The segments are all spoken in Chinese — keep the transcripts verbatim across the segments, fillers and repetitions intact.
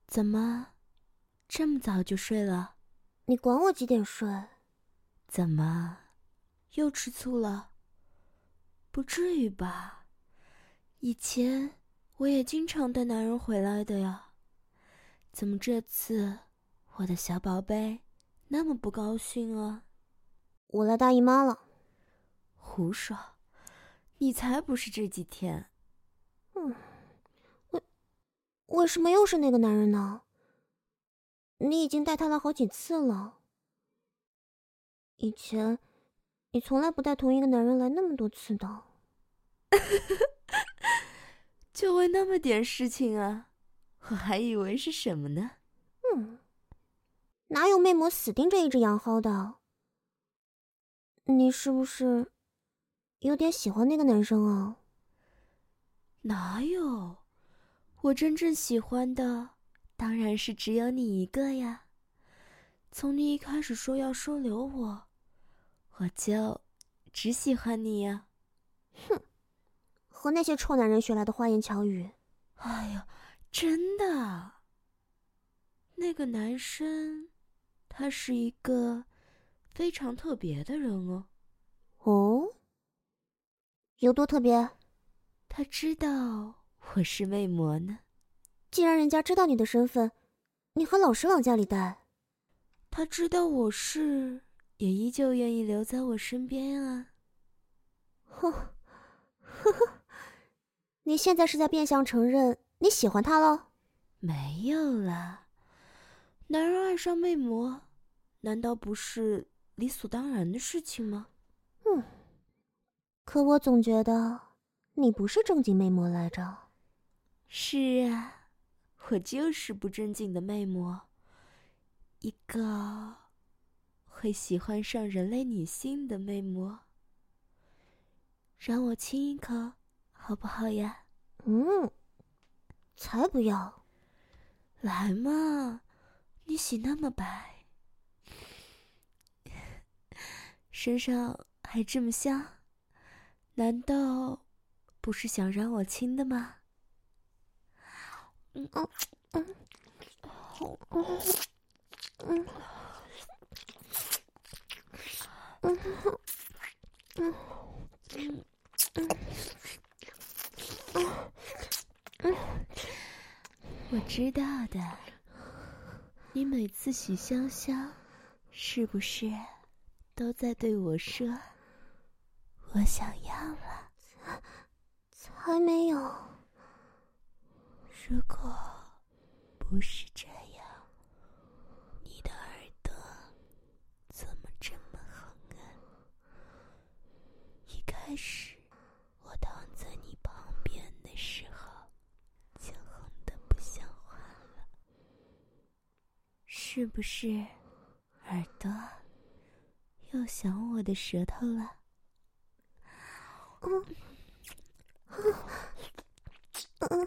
怎么，这么早就睡了？ 你管我几点睡？ 怎么，又吃醋了？不至于吧，以前我也经常带男人回来的呀。怎么这次我的小宝贝那么不高兴啊？ 我来大姨妈了。 胡说，你才不是这几天。 嗯，为为什么又是那个男人呢？你已经带他来好几次了。以前你从来不带同一个男人来那么多次的。 就为那么点事情啊，我还以为是什么呢？ 嗯，哪有魅魔死盯着一只羊蒿的？你是不是有点喜欢那个男生啊？ 哪有，我真正喜欢的当然是只有你一个呀。从你一开始说要收留我，我就只喜欢你呀。 哼，和那些臭男人学来的花言巧语。 哎呀，真的。那个男生，他是一个非常特别的人哦。 哦？有多特别？ 他知道我是魅魔呢。 既然人家知道你的身份，你还老是往家里带。 他知道我是，也依旧愿意留在我身边啊。 哼，呵呵，你现在是在变相承认你喜欢他了？ 没有啦，男人爱上魅魔，难道不是理所当然的事情吗？ 嗯，可我总觉得你不是正经魅魔来着。 是啊，我就是不正经的魅魔，一个会喜欢上人类女性的魅魔。让我亲一口，好不好呀？ 嗯，才不要。 来嘛，你洗那么白，身上还这么香，难道不是想让我亲的吗？嗯嗯嗯嗯嗯嗯嗯嗯嗯，我知道的。你每次洗香香，是不是都在对我说我想要了？ 才没有。 如果不是这样，你的耳朵怎么这么红啊？一开始我躺在你旁边的时候，就红得不像话了，是不是？耳朵又想我的舌头了？ 嗯嗯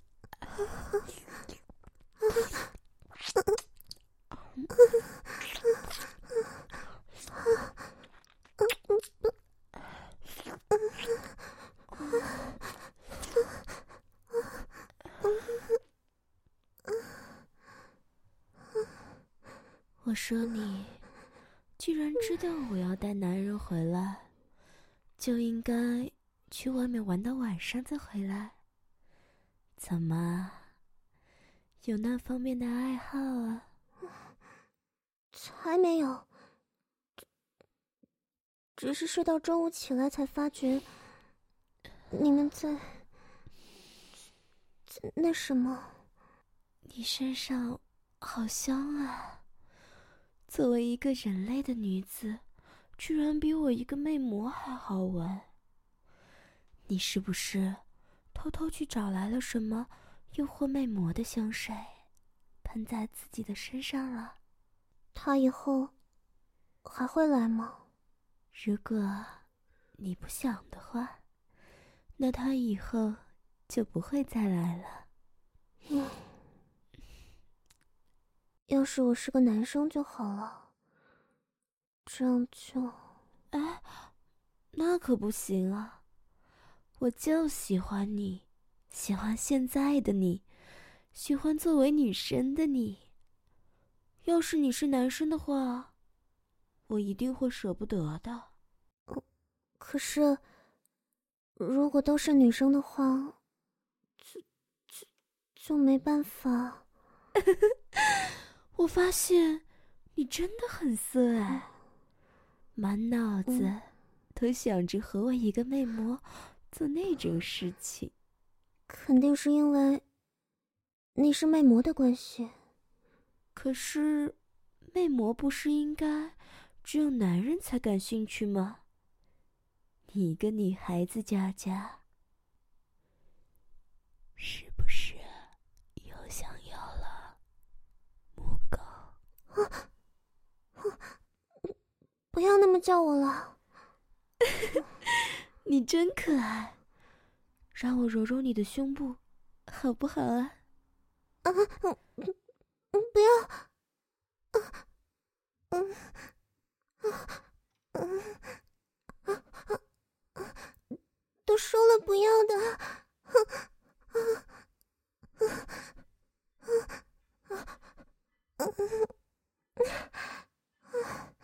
我说你，既然知道我要带男人回来，就应该去外面玩到晚上再回来。怎么，有那方面的爱好啊？ 才没有。只是睡到中午起来才发觉，你们在在那什么。 你身上好香啊！作为一个人类的女子，居然比我一个魅魔还好闻。你是不是偷偷去找来了什么诱惑魅魔的香水，喷在自己的身上了？ 他以后还会来吗？ 如果你不想的话，那他以后就不会再来了。 嗯，要是我是个男生就好了，这样就…… 哎，那可不行啊！我就喜欢你，喜欢现在的你， 喜欢作为女生的你。要是你是男生的话，我一定会舍不得的。 可是，如果都是女生的话，就就就没办法。 我发现你真的很色哎，满脑子、嗯、都想着和我一个魅魔做那种事情。 肯定是因为你是魅魔的关系。 可是，魅魔不是应该只有男人才感兴趣吗？你一个女孩子家家，是不是又想要了母狗？ 啊啊、不要那么叫我了。 你真可爱，让我揉揉你的胸部，好不好啊？ 啊，嗯嗯，不要。啊，嗯，啊，嗯，啊啊啊！都说了不要的。啊啊啊啊啊啊！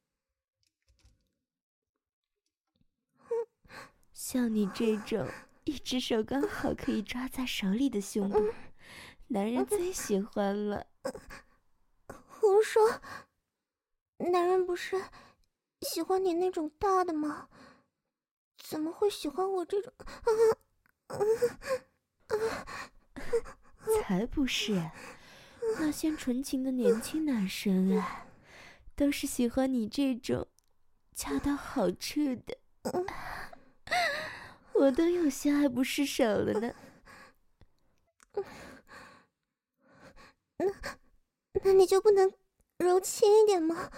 像你这种一只手刚好可以抓在手里的胸部，男人最喜欢了。 胡说，男人不是喜欢你那种大的吗？怎么会喜欢我这种？啊啊啊！ 才不是，那些纯情的年轻男生啊，都是喜欢你这种恰到好处的。我都有些爱不释手了呢。 那那你就不能柔轻一点吗？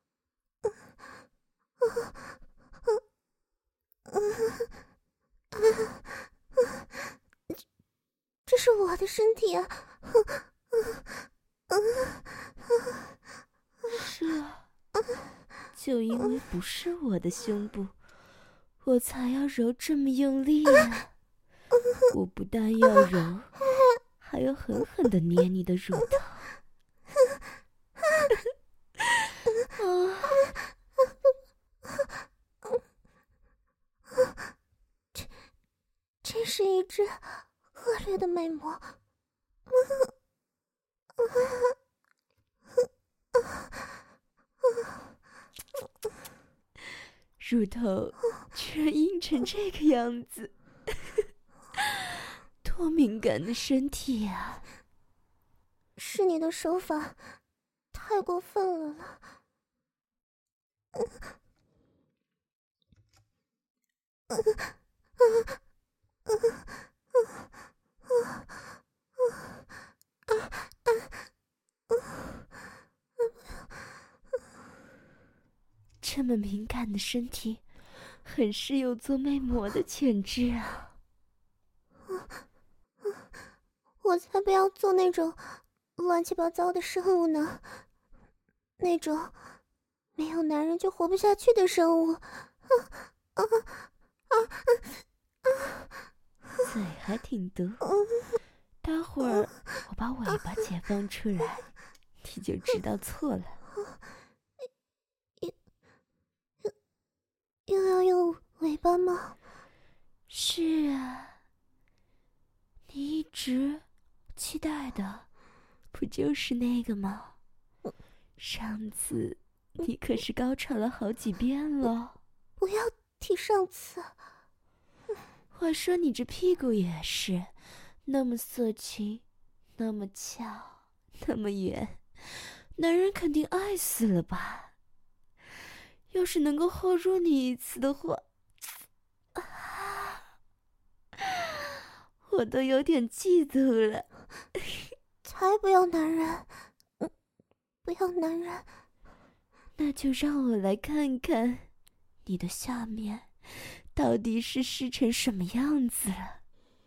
这是我的身体啊！ 是啊，就因为不是我的胸部，我才要揉这么用力啊！我不但要揉，还要狠狠地捏你的乳头。 这真是一只恶劣的魅魔。 乳头居然硬成这个样子，多敏感的身体呀！ 是你的手法太过分了了。 这么敏感的身体，很是有做魅魔的潜质啊！ 我才不要做那种乱七八糟的生物呢，那种没有男人就活不下去的生物。啊啊啊啊！ 嘴还挺毒，待会儿我把尾巴解放出来，你就知道错了。 又又又要用尾巴吗？ 是啊，你一直期待的不就是那个吗？上次你可是高潮了好几遍了。 不要提上次。 话说你这屁股也是那么色情，那么翘，那么圆，男人肯定爱死了吧？要是能够后入你一次的话，啊，我都有点嫉妒了。 才不要男人，嗯，不要男人。 那就让我来看看你的下面到底是湿成什么样子了。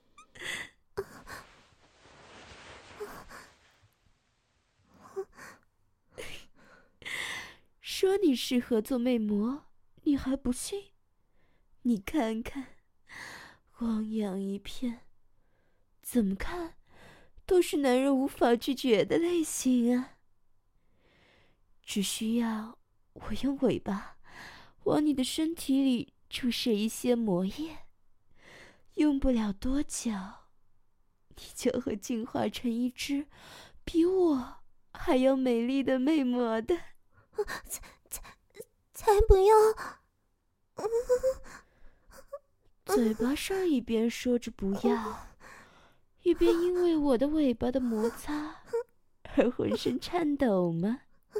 说你适合做魅魔，你还不信？你看看，汪洋一片，怎么看都是男人无法拒绝的类型啊。只需要我用尾巴往你的身体里注射一些魔液，用不了多久，你就会进化成一只比我还要美丽的魅魔的。 才才才不要！ 嘴巴上一边说着不要，一边因为我的尾巴的摩擦而浑身颤抖吗？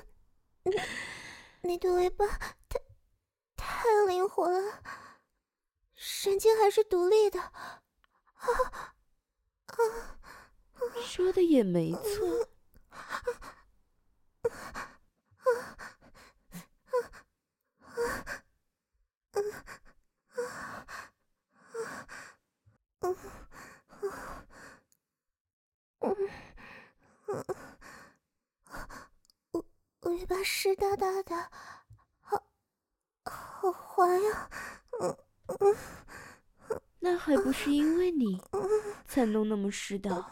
你的尾巴太太灵活了，神经还是独立的。啊啊！ 说的也没错。 尾巴湿哒哒的，好好滑呀！嗯嗯， 那还不是因为你才弄那么湿的。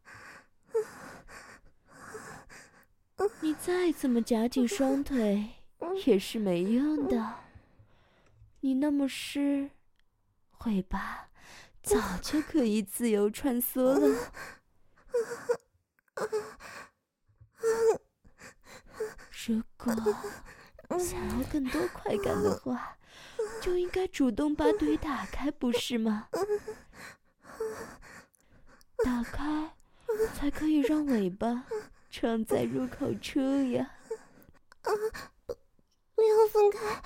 你再怎么夹紧双腿也是没用的，你那么湿，尾巴早就可以自由穿梭了。如果想要更多快感的话，就应该主动把腿打开，不是吗？打开才可以让尾巴装在入口处呀。 啊，不不要分开！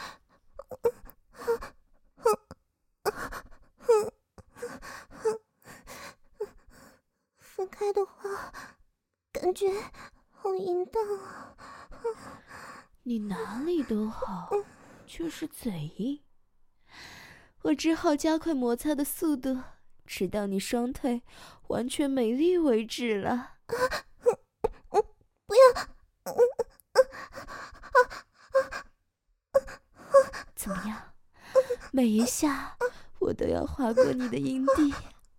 分开的话，感觉好淫荡啊！ 你哪里都好，就是嘴硬。我只好加快摩擦的速度，直到你双腿完全没力为止了。 不要！ 怎么样？每一下我都要划过你的阴蒂。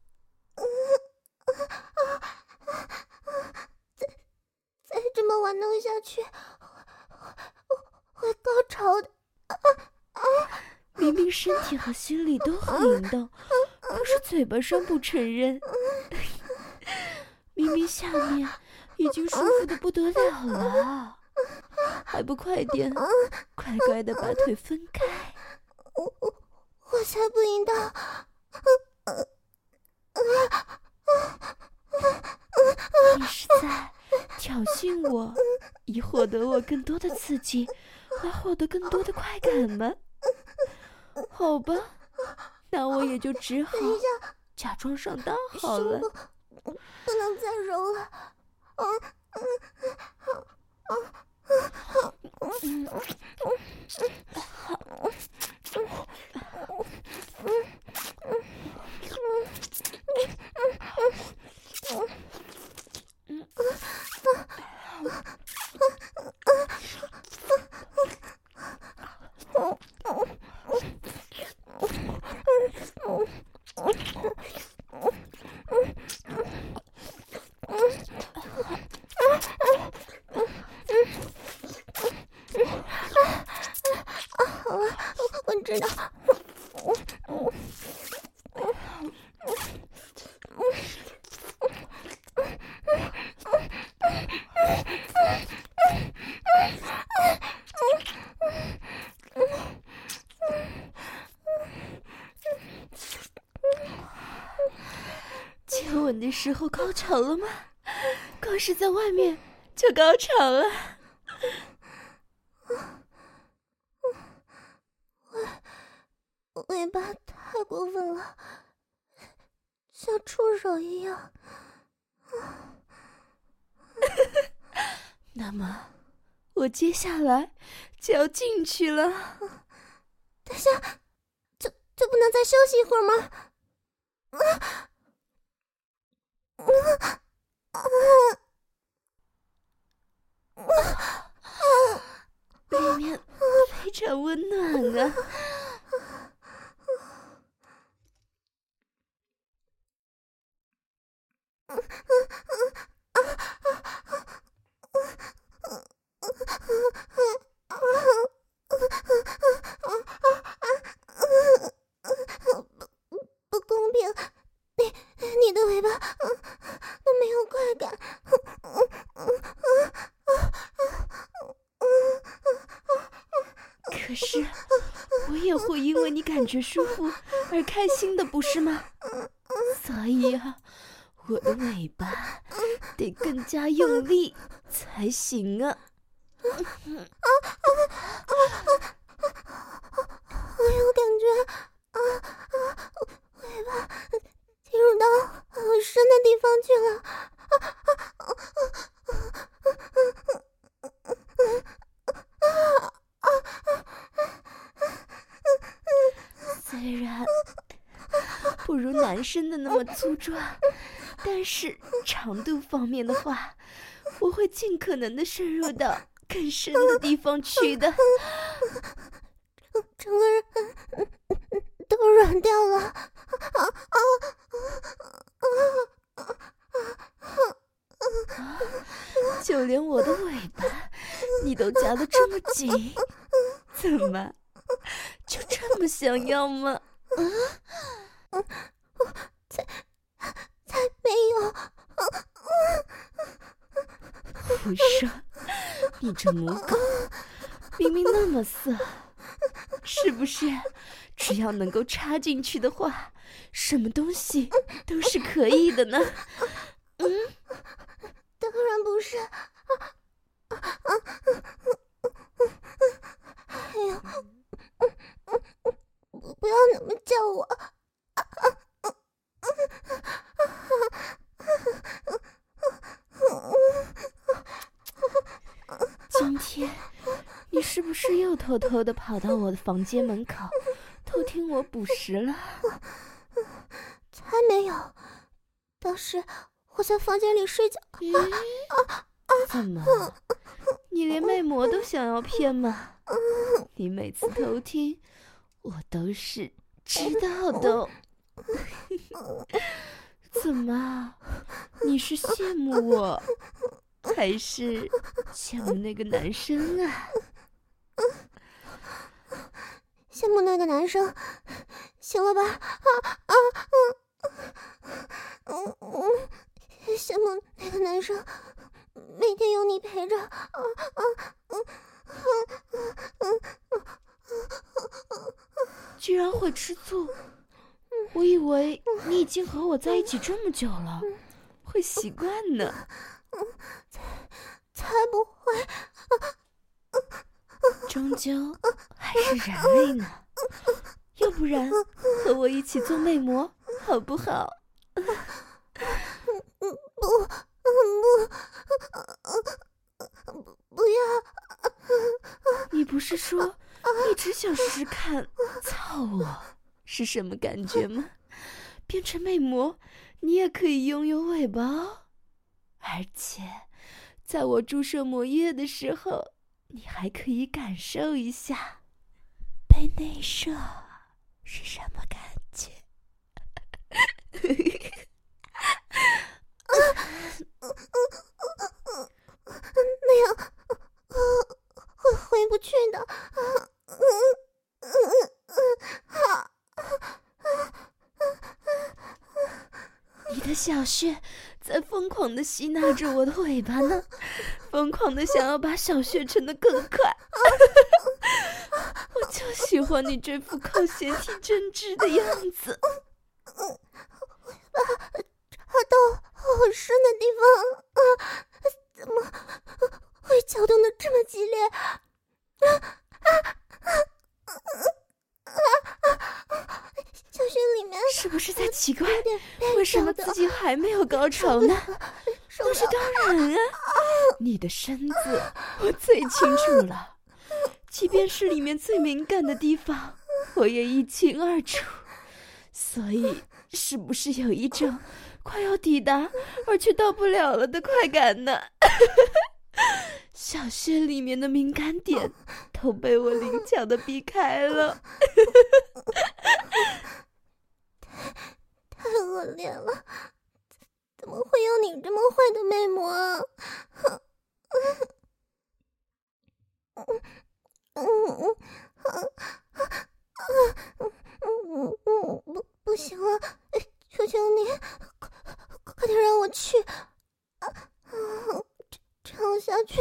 再再这么玩弄下去，我会高潮的。 明明身体和心里都很淫荡，可是嘴巴上不承认。明明下面已经舒服的不得了了，还不快点，乖乖的把腿分开。 我我我才不淫荡！ 你是在挑衅我，以获得我更多的刺激，来获得更多的快感吗？好吧，那我也就只好假装上当好了。 不能再揉了。嗯嗯嗯嗯我知道。 接吻的时候高潮了吗？光是在外面就高潮了。 尾巴太过分了，像触手一样。 那么，我接下来就要进去了。 等下，就就不能再休息一会儿吗？ 里面非常温暖啊。 你的尾巴都没有快感。 可是我也会因为你感觉舒服而开心的，不是吗？所以啊，我的尾巴得更加用力才行啊！ 我有感觉啊啊，尾巴进入到好深的地方去了。 虽然不如男生的那么粗壮，但是长度方面的话，我会尽可能的深入到更深的地方去的。 整个人都软掉了。啊啊啊啊！就连我的尾巴你都夹得这么紧，怎么就这么想要吗？ 啊！才才没有！ 胡说！你这母狗明明那么色，是不是？只要能够插进去的话，什么东西都是可以的呢？嗯， 当然不是。哎呀，不要那么叫我。 今天你是不是又偷偷的跑到我的房间门口偷听我捕食了？ 才没有，当时我在房间里睡觉。 怎么，你连魅魔都想要骗吗？你每次偷听我都是知道的哦。怎么，你是羡慕我还是羡慕那个男生啊？ 羡慕那个男生，行了吧？啊啊嗯嗯，羡慕那个男生，每天有你陪着。啊啊嗯嗯嗯居然会吃醋！我以为你已经和我在一起这么久了，会习惯呢。 才才不会！ 终究还是人类呢，要不然和我一起做魅魔好不好？ 不不不不要！ 你不是说一直想试试看操我是什么感觉吗？变成魅魔，你也可以拥有尾巴哦。而且，在我注射魔液的时候，你还可以感受一下被内射是什么感觉。 那样会回不去的。 你的小穴在疯狂地吸纳着我的尾巴呢，疯狂地想要把小穴撑得更快。我就喜欢你这副扣鞋体真挚的样子。 插到好深的地方，啊，怎么会搅动的这么激烈？啊啊啊啊啊！小穴里面是不是在奇怪为什么自己还没有高潮呢？那是当然啊，你的身子我最清楚了，即便是里面最敏感的地方我也一清二楚，所以是不是有一种快要抵达而却到不了了的快感呢？小穴里面的敏感点都被我灵巧的避开了。 太恶劣了，怎么会有你这么坏的魅魔啊？嗯嗯嗯嗯嗯，不不行了，求求你，快快点让我去！啊啊，这这样下去，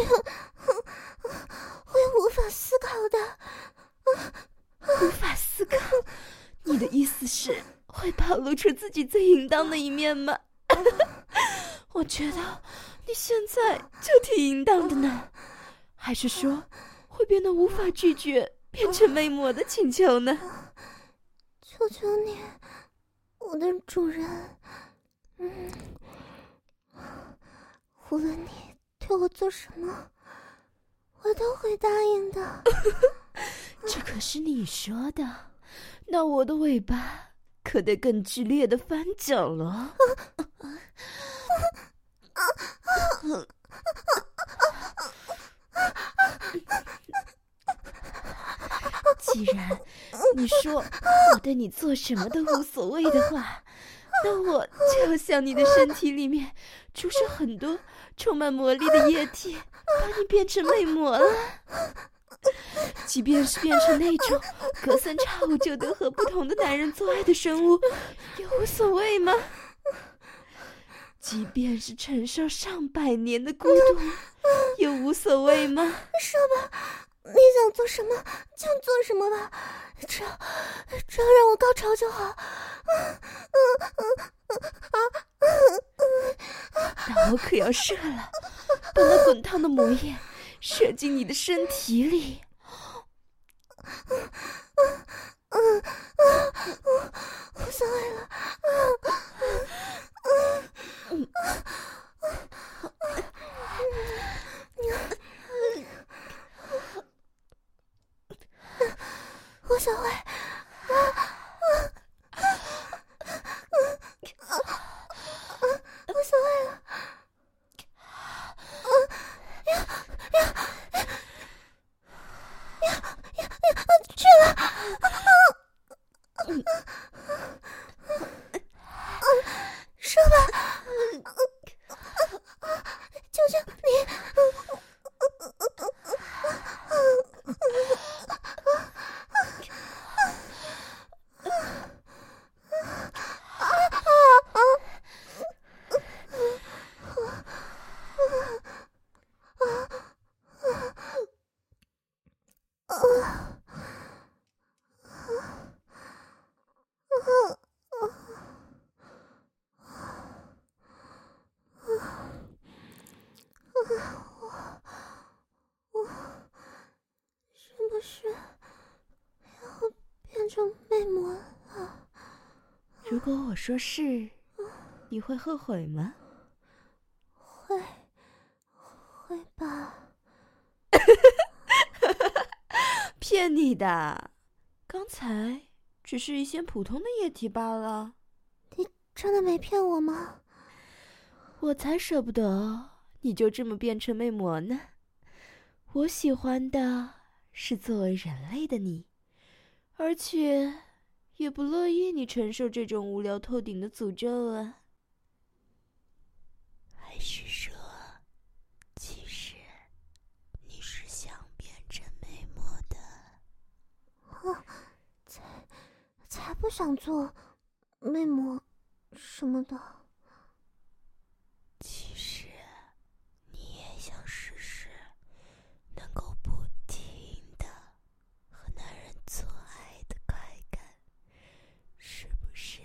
会无法思考的。啊无法思考？你的意思是会暴露出自己最淫荡的一面吗？我觉得你现在就挺淫荡的呢，还是说会变得无法拒绝变成魅魔的请求呢？ 求求你，我的主人，嗯，无论你对我做什么，我都会答应的。 这可是你说的，那我的尾巴可得更剧烈的翻搅了。既然你说我对你做什么都无所谓的话，那我就要向你的身体里面注射很多充满魔力的液体，把你变成魅魔了。即便是变成那种隔三差五就得和不同的男人做爱的生物，也无所谓吗？即便是承受上百年的孤独，也无所谓吗？ 说吧，你想做什么就做什么吧，只要只要让我高潮就好。 那我可要射了，把那滚烫的魔液射进你的身体里。 无所谓了。无所谓。无所谓了。去了。说吧，求求你。是要变成魅魔了？ 如果我说是，你会后悔吗？ 会，会吧。 骗你的，刚才只是一些普通的液体罢了。 你真的没骗我吗？ 我才舍不得你就这么变成魅魔呢。我喜欢的是作为人类的你，而且也不乐意你承受这种无聊透顶的诅咒啊。还是说，其实你是想变成魅魔的？ 啊，才才不想做魅魔什么的。 其实你也想试试能够不停的和男人做爱的快感，是不是？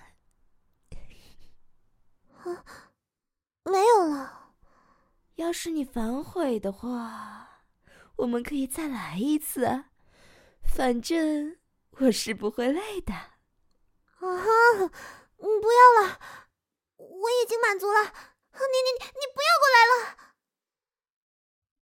啊，没有了。 要是你反悔的话，我们可以再来一次啊，反正我是不会累的。 啊，嗯，不要了，我已经满足了。你你你不要过来了。